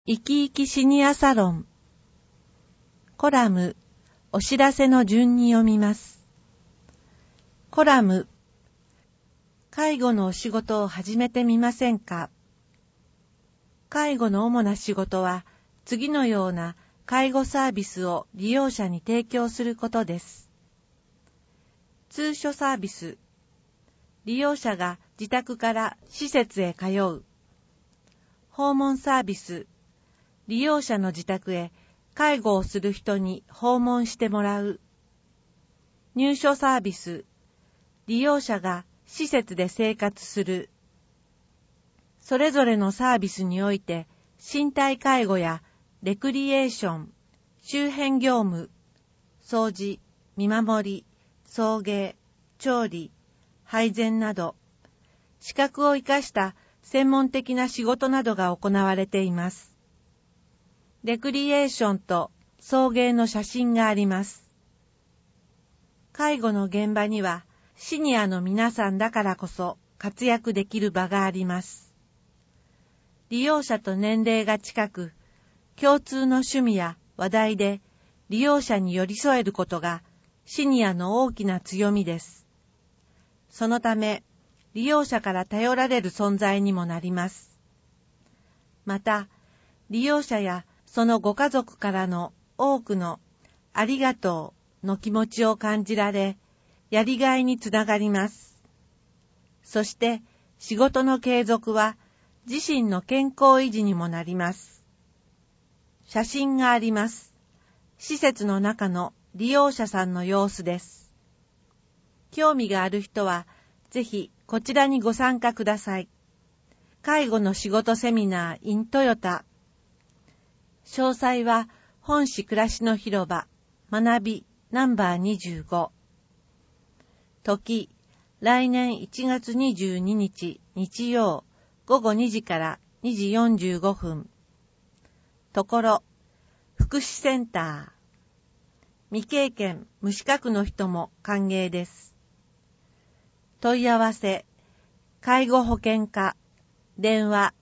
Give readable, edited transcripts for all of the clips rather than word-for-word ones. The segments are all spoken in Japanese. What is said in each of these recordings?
生き生きシニアサロンコラムお知らせの順に読みます。コラム介護のお仕事を始めてみませんか？介護の主な仕事は次のような介護サービスを利用者に提供することです。通所サービス、利用者が自宅から施設へ通う。訪問サービス、利用者の自宅へ介護をする人に訪問してもらう。入所サービス、利用者が施設で生活する。それぞれのサービスにおいて身体介護やレクリエーション、周辺業務、掃除、見守り、送迎、調理、配膳など、資格を生かした専門的な仕事などが行われています。レクリエーションと送迎の写真があります。介護の現場にはシニアの皆さんだからこそ活躍できる場があります。利用者と年齢が近く、共通の趣味や話題で利用者に寄り添えることがシニアの大きな強みです。そのため、利用者から頼られる存在にもなります。また、利用者やそのご家族からの多くのありがとうの気持ちを感じられ、やりがいにつながります。そして仕事の継続は自身の健康維持にもなります。写真があります。施設の中の利用者さんの様子です。興味がある人はぜひこちらにご参加ください。介護の仕事セミナー in トヨタ。詳細は本市暮らしの広場学びナンバー25。時、来年1月22日日曜午後2時から2時45分。ところ、福祉センター。未経験無資格の人も歓迎です。問い合わせ、介護保険課、電話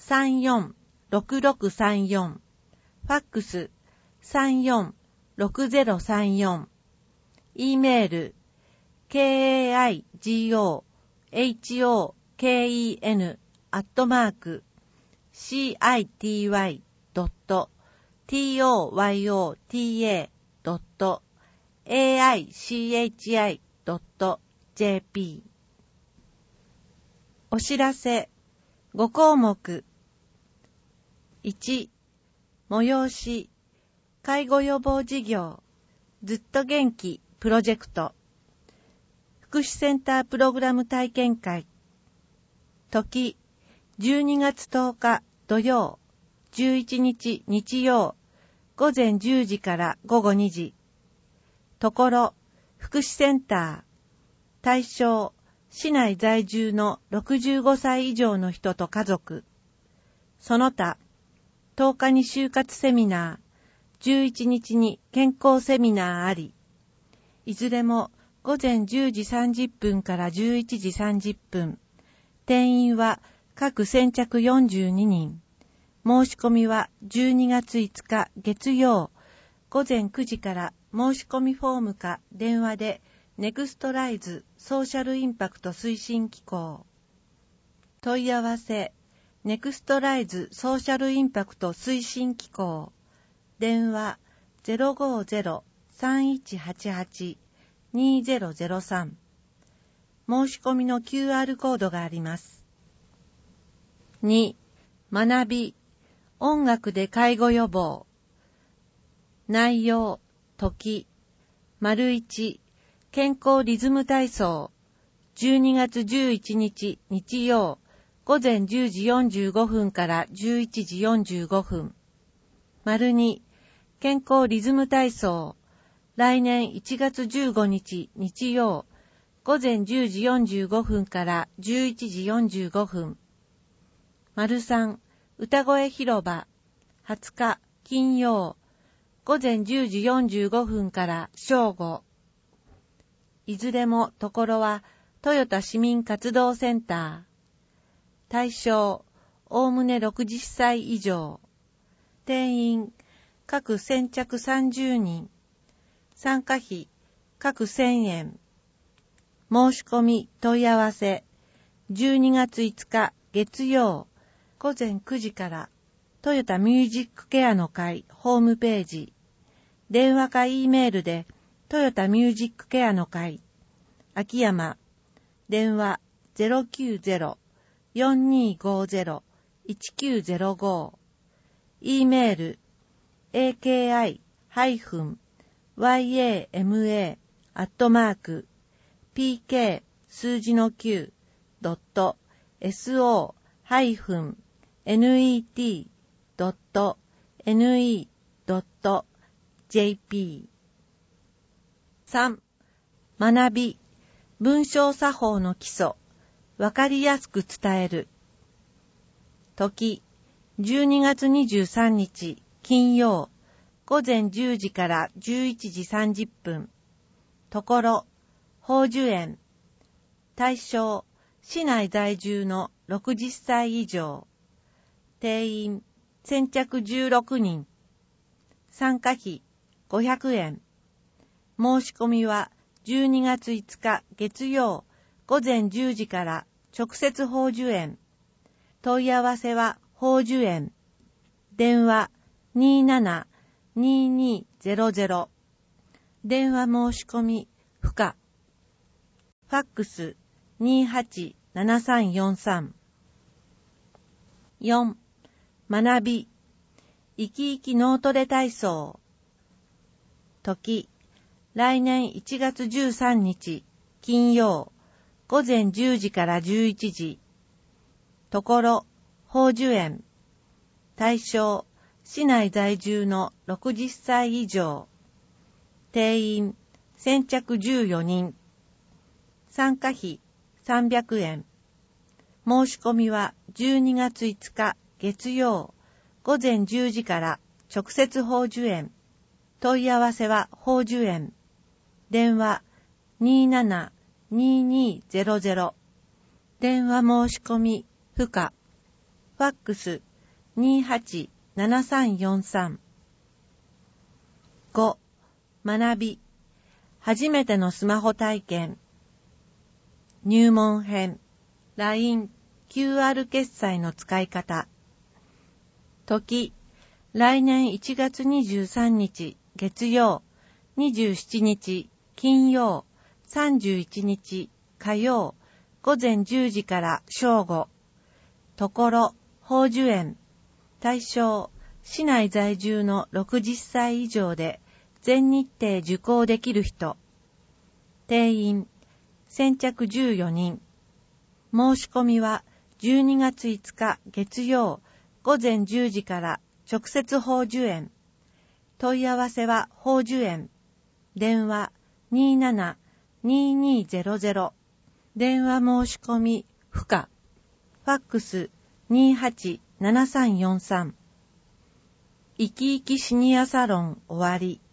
346634。ファックス346034。E メール kaigo.city.toyota.aichi.jp。 お知らせ5項目。1、催し介護予防事業ずっと元気プロジェクト福祉センタープログラム体験会。時12月10日土曜11日日曜午前10時から午後2時。ところ福祉センター。対象市内在住の65歳以上の人と家族。その他10日に就活セミナー、11日に健康セミナーあり、いずれも午前10時30分から11時30分。定員は各先着42人。申し込みは12月5日月曜午前9時から申し込みフォームか電話でネクストライズソーシャルインパクト推進機構。問い合わせネクストライズソーシャルインパクト推進機構。電話 050-3188-2003。申し込みの QR コードがあります。2、学び音楽で介護予防。内容、時、1、健康リズム体操。12月11日日曜午前10時45分から11時45分。2、健康リズム体操。来年1月15日日曜午前10時45分から11時45分。3、歌声広場。20日金曜午前10時45分から正午。いずれもところはトヨタ市民活動センター。対象、おおむね60歳以上。 定員各先着30人。参加費各1000円。申し込み問い合わせ12月5日月曜午前9時からトヨタミュージックケアの会ホームページ、電話か E メールでトヨタミュージックケアの会秋山、電話 090-4250-1905 E メール aki-yama@pk 数字の 9.so-net.ne.jp 3. 学び文章作法の基礎わかりやすく伝える時12月23日金曜午前10時から11時30分ところ宝珠園対象市内在住の60歳以上定員先着16人参加費500円申し込みは12月5日月曜午前10時から直接宝珠園問い合わせは宝珠園電話 27-2200 電話申し込み不可ファックス 287343 4. 学び生き生き脳トレ体操時来年1月13日金曜午前10時から11時ところ宝珠園対象市内在住の60歳以上定員先着14人参加費300円申し込みは12月5日月曜午前10時から直接宝珠園問い合わせは宝珠園電話 27-2200 電話申し込み不可ファックス 287343 5. 学び初めてのスマホ体験入門編 LINE QR 決済の使い方時来年1月23日月曜27日金曜31日火曜午前10時から正午ところ宝珠園対象市内在住の60歳以上で全日程受講できる人定員先着14人申し込みは12月5日月曜午前10時から直接宝珠園問い合わせは宝珠園電話 27-2200 電話申し込み不可ファックス 287343 生き生きシニアサロン終わり